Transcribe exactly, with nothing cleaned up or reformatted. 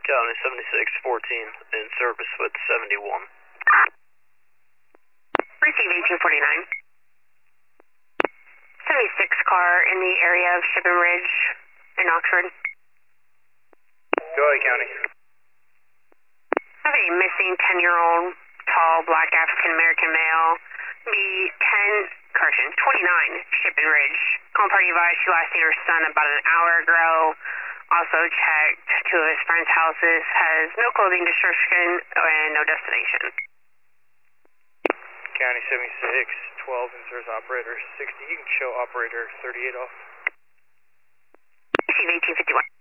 County seventy-six fourteen in service with seventy-one. Receive eighteen forty-nine. seventy-six car in the area of Shipping Ridge in Oxford. Go ahead, County. I have a missing ten-year-old tall black African American male. B ten, correction, twenty-nine Shipping Ridge. Home party advised she last seen her son about an hour ago. Also checked two of his friends' houses. Has no clothing description and no destination. County seventy-six twelve in service operator sixty. You can show operator thirty-eight off. Receive eighteen fifty-one.